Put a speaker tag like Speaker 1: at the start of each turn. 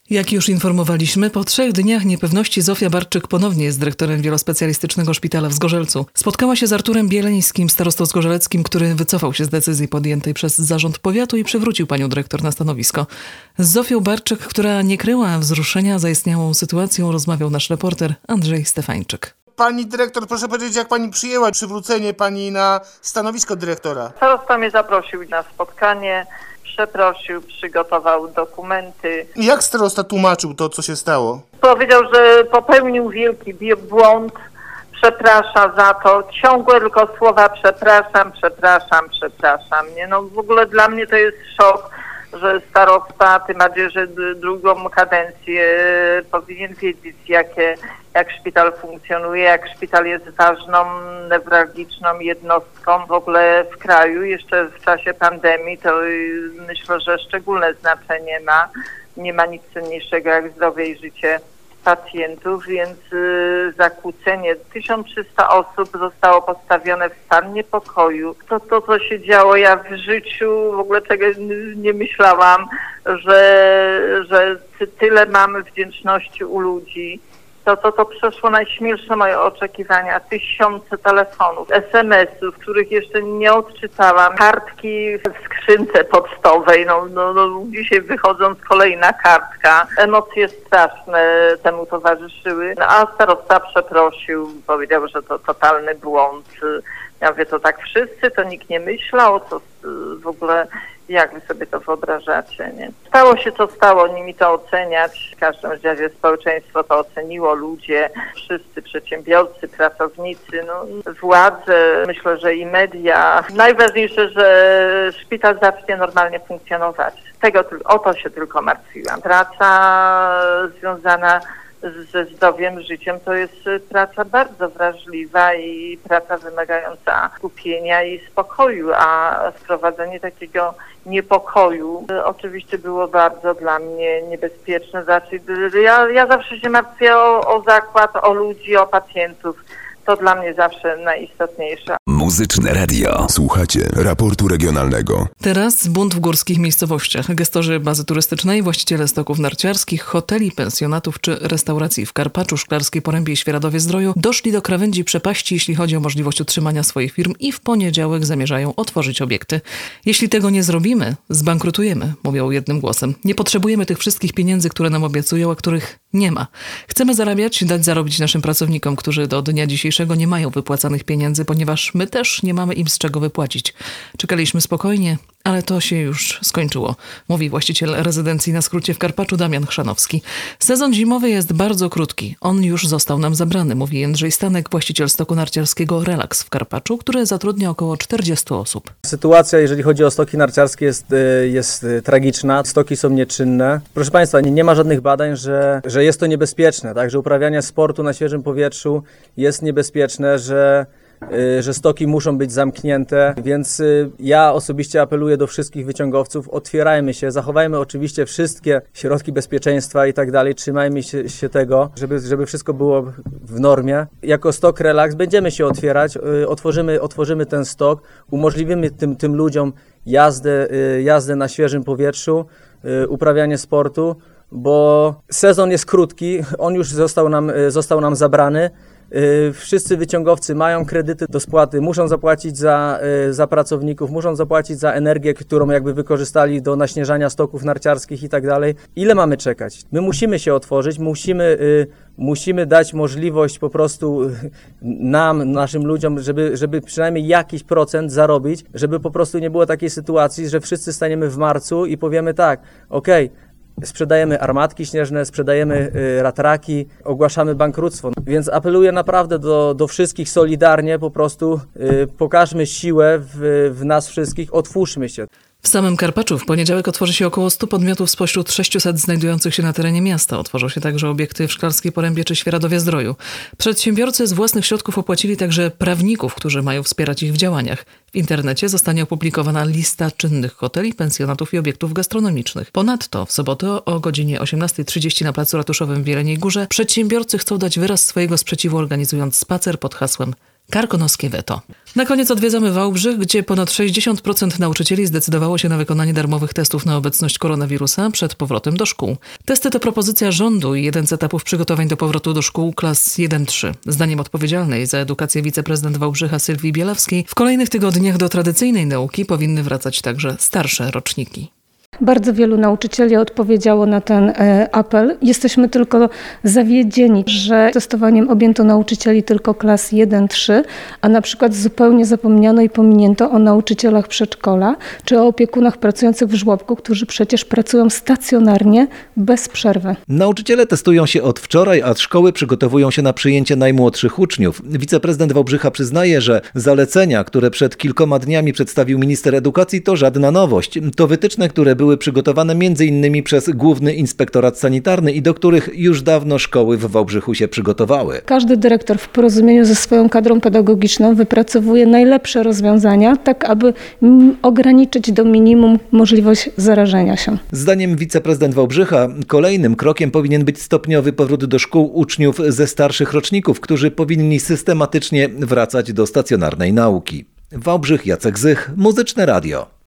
Speaker 1: Jak już informowaliśmy, po 3 dniach niepewności Zofia Barczyk ponownie jest dyrektorem wielospecjalistycznego szpitala w Zgorzelcu. Spotkała się z Arturem Bieleńskim, starostą zgorzeleckim, który wycofał się z decyzji podjętej przez zarząd powiatu i przywrócił panią dyrektor na stanowisko. Z Zofią Barczyk, która nie kryła wzruszenia zaistniałą sytuacją, rozmawiał nasz reporter Andrzej Stefańczyk.
Speaker 2: Pani dyrektor, proszę powiedzieć, jak pani przyjęła przywrócenie pani na stanowisko dyrektora?
Speaker 3: Starosta mnie zaprosił na spotkanie, przeprosił, przygotował dokumenty.
Speaker 2: Jak starosta tłumaczył to, co się stało?
Speaker 3: Powiedział, że popełnił wielki błąd, przeprasza za to. Ciągłe tylko słowa przepraszam. Nie, no w ogóle dla mnie to jest szok, że starosta, tym bardziej, że drugą kadencję powinien wiedzieć, jak szpital funkcjonuje, jak szpital jest ważną, newralgiczną jednostką w ogóle w kraju. Jeszcze w czasie pandemii to myślę, że szczególne znaczenie ma. Nie ma nic cenniejszego jak zdrowie i życie pacjentów, więc zakłócenie 1300 osób zostało postawione w stan niepokoju. To co się działo, ja w życiu w ogóle tego nie myślałam, że tyle mamy wdzięczności u ludzi. To przeszło najśmielsze moje oczekiwania. 1000 telefonów, SMS-ów, których jeszcze nie odczytałam, kartki w skrzynce pocztowej, dzisiaj wychodząc kolejna kartka. Emocje straszne temu towarzyszyły, a starosta przeprosił, powiedział, że to totalny błąd. Ja mówię, to tak wszyscy, to nikt nie myślał, to w ogóle jak wy sobie to wyobrażacie, nie? Stało się co stało, nimi to oceniać. W każdym razie społeczeństwo to oceniło, ludzie, wszyscy przedsiębiorcy, pracownicy, władze, myślę, że i media. Najważniejsze, że szpital zacznie normalnie funkcjonować. O to się tylko martwiłam. Praca związana ze zdrowiem, życiem to jest praca bardzo wrażliwa i praca wymagająca skupienia i spokoju, a wprowadzenie takiego niepokoju oczywiście było bardzo dla mnie niebezpieczne. Ja zawsze się martwię o zakład, o ludzi, o pacjentów. To dla mnie zawsze najistotniejsze.
Speaker 4: Muzyczne radio. Słuchacie raportu regionalnego.
Speaker 1: Teraz bunt w górskich miejscowościach. Gestorzy bazy turystycznej, właściciele stoków narciarskich, hoteli, pensjonatów czy restauracji w Karpaczu, Szklarskiej Porębie i Świeradowie-Zdroju doszli do krawędzi przepaści, jeśli chodzi o możliwość utrzymania swoich firm i w poniedziałek zamierzają otworzyć obiekty. Jeśli tego nie zrobimy, zbankrutujemy, mówią jednym głosem. Nie potrzebujemy tych wszystkich pieniędzy, które nam obiecują, a których nie ma. Chcemy zarabiać, dać zarobić naszym pracownikom, którzy do dnia dzisiejszego nie mają wypłacanych pieniędzy, ponieważ my też nie mamy im z czego wypłacić. Czekaliśmy spokojnie, ale to się już skończyło, mówi właściciel rezydencji na Skrócie w Karpaczu Damian Chrzanowski. Sezon zimowy jest bardzo krótki. On już został nam zabrany, mówi Jędrzej Stanek, właściciel stoku narciarskiego Relaks w Karpaczu, który zatrudnia około 40 osób.
Speaker 5: Sytuacja, jeżeli chodzi o stoki narciarskie, jest tragiczna. Stoki są nieczynne. Proszę Państwa, nie ma żadnych badań, że jest to niebezpieczne, tak? Że uprawianie sportu na świeżym powietrzu jest niebezpieczne, że stoki muszą być zamknięte, więc ja osobiście apeluję do wszystkich wyciągowców, otwierajmy się, zachowajmy oczywiście wszystkie środki bezpieczeństwa i tak dalej, trzymajmy się tego, żeby wszystko było w normie. Jako stok Relaks będziemy się otwierać, otworzymy ten stok, umożliwimy tym ludziom jazdę na świeżym powietrzu, uprawianie sportu, bo sezon jest krótki, on już został nam zabrany. Wszyscy wyciągowcy mają kredyty do spłaty, muszą zapłacić za pracowników, muszą zapłacić za energię, którą jakby wykorzystali do naśnieżania stoków narciarskich i tak dalej. Ile mamy czekać? My musimy się otworzyć, musimy dać możliwość po prostu naszym ludziom, żeby przynajmniej jakiś procent zarobić, żeby po prostu nie było takiej sytuacji, że wszyscy staniemy w marcu i powiemy tak, okej, sprzedajemy armatki śnieżne, sprzedajemy ratraki, ogłaszamy bankructwo. Więc apeluję naprawdę do wszystkich solidarnie, po prostu pokażmy siłę w nas wszystkich, otwórzmy się.
Speaker 1: W samym Karpaczu w poniedziałek otworzy się około 100 podmiotów spośród 600 znajdujących się na terenie miasta. Otworzą się także obiekty w Szklarskiej Porębie czy Świeradowie-Zdroju. Przedsiębiorcy z własnych środków opłacili także prawników, którzy mają wspierać ich w działaniach. W internecie zostanie opublikowana lista czynnych hoteli, pensjonatów i obiektów gastronomicznych. Ponadto w sobotę o godzinie 18:30 na Placu Ratuszowym w Jeleniej Górze przedsiębiorcy chcą dać wyraz swojego sprzeciwu, organizując spacer pod hasłem Karkonoskie weto. Na koniec odwiedzamy Wałbrzych, gdzie ponad 60% nauczycieli zdecydowało się na wykonanie darmowych testów na obecność koronawirusa przed powrotem do szkół. Testy to propozycja rządu i jeden z etapów przygotowań do powrotu do szkół klas 1-3. Zdaniem odpowiedzialnej za edukację wiceprezydent Wałbrzycha Sylwii Bielawskiej w kolejnych tygodniach do tradycyjnej nauki powinny wracać także starsze roczniki.
Speaker 6: Bardzo wielu nauczycieli odpowiedziało na ten apel. Jesteśmy tylko zawiedzieni, że testowaniem objęto nauczycieli tylko klas 1-3, a na przykład zupełnie zapomniano i pominięto o nauczycielach przedszkola czy o opiekunach pracujących w żłobku, którzy przecież pracują stacjonarnie bez przerwy.
Speaker 7: Nauczyciele testują się od wczoraj, a szkoły przygotowują się na przyjęcie najmłodszych uczniów. Wiceprezydent Wałbrzycha przyznaje, że zalecenia, które przed kilkoma dniami przedstawił minister edukacji, to żadna nowość. To wytyczne, które były przygotowane m.in. przez Główny Inspektorat Sanitarny i do których już dawno szkoły w Wałbrzychu się przygotowały.
Speaker 6: Każdy dyrektor w porozumieniu ze swoją kadrą pedagogiczną wypracowuje najlepsze rozwiązania, tak aby ograniczyć do minimum możliwość zarażenia się.
Speaker 7: Zdaniem wiceprezydent Wałbrzycha kolejnym krokiem powinien być stopniowy powrót do szkół uczniów ze starszych roczników, którzy powinni systematycznie wracać do stacjonarnej nauki. Wałbrzych, Jacek Zych, Muzyczne Radio.